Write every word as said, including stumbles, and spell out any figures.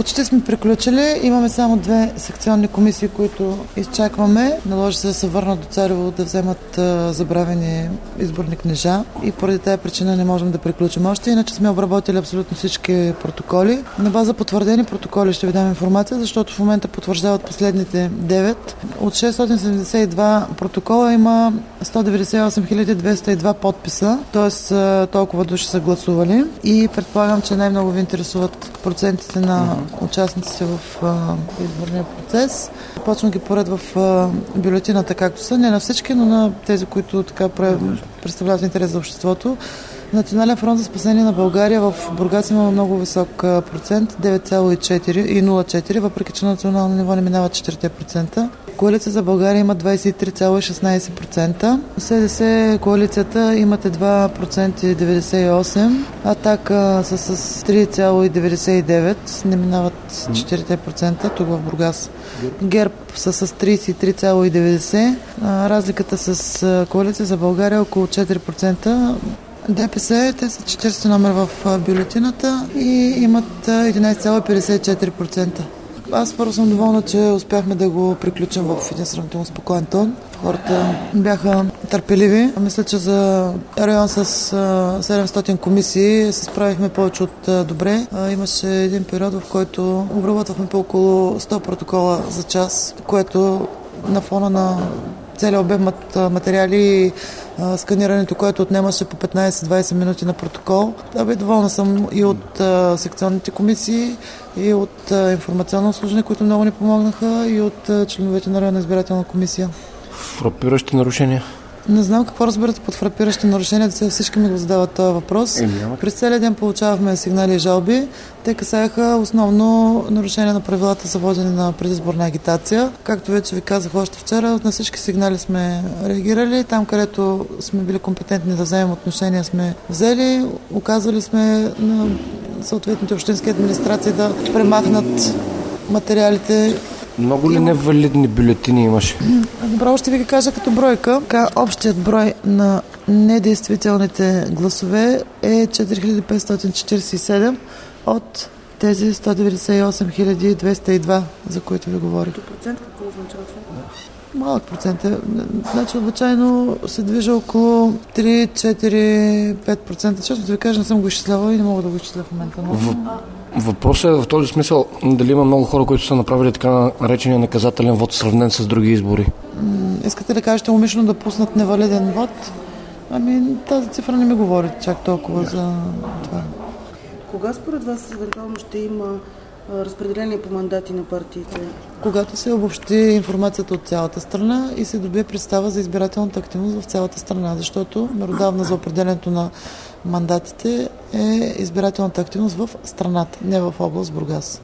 Почти сме приключили. Имаме само две секционни комисии, които изчакваме. Наложи се да се върнат до Царево да вземат а, забравени изборни книжа и поради тази причина не можем да приключим още. Иначе сме обработили абсолютно всички протоколи. На база потвърдени протоколи ще ви дам информация, защото в момента потвърждават последните девет. От шестстотин седемдесет и два протокола има сто деветдесет и осем хиляди двеста и два подписа, т.е. толкова души са гласували и предполагам, че най-много ви интересуват процентите на участниците в а, изборния процес. Почна ги поред в а, бюлетината, както са, не на всички, но на тези, които така представляват интерес за обществото. Национален фронт за спасение на България в Бургас има много висок процент, девет цяло и четири и нула цяло и четири, въпреки че на национално ниво не минава четири процента. Коалиция за България има двадесет и три цяло и шестнадесет процента. СДС коалицията имате два процента и деветдесет и осем. Атака са с три цяло и деветдесет и девет. Не минават четири процента тук в Бургас. ГЕРБ са с тридесет и три цяло и деветдесет. Разликата с Коалиция за България е около четири процента. ДПС, те са четиридесети номер в бюлетината и имат единадесет цяло и петдесет и четири процента. Аз първо съм доволна, че успяхме да го приключим в един сравнително спокоен тон. Хората бяха търпеливи. Мисля, че за район с седемстотин комисии се справихме повече от добре. Имаше един период, в който обработвахме по около сто протокола за час, което на фона на целият обем материали и сканирането, което отнемаше по петнадесет-двадесет минути на протокол. Да, бе, доволна съм и от а, секционните комисии, и от а, информационно обслужване, които много ни помогнаха, и от а, членовете на районна избирателна комисия. Фрапиращи нарушения? Не знам какво разбирате под фрапиращи нарушения, да всички ми го задават този въпрос. Е, През целия ден получавахме сигнали и жалби. Те касаеха основно нарушения на правилата за водене на предизборна агитация. Както вече ви казах още вчера, на всички сигнали сме реагирали. Там, където сме били компетентни да вземем отношения, сме взели. Оказали сме на съответните общински администрации да премахнат материалите. Много ли невалидни бюлетини имаше? Добре, ще ви ги кажа като бройка. Общият брой на недействителните гласове е четири хиляди петстотин четиридесет и седем от тези сто деветдесет и осем хиляди двеста и два, за които ви говорих. Процент какво означава това? Малък процент е. Значи обичайно се движа около три, четири, пет процента. Честно да ви кажа, не съм го изчислявала и не мога да го изчисля в момента. Но... В... Въпросът е в този смисъл дали има много хора, които са направили така наречения наказателен вод, сравнен с други избори. М- искате да кажете умишлено да пуснат невалиден вод? Ами тази цифра не ми говори чак толкова за това. Кога според вас евентуално ще има разпределение по мандати на партиите? Когато се обобщи информацията от цялата страна и се добие представа за избирателната активност в цялата страна, защото меродавна за определенето на мандатите е избирателната активност в страната, не в област Бургас.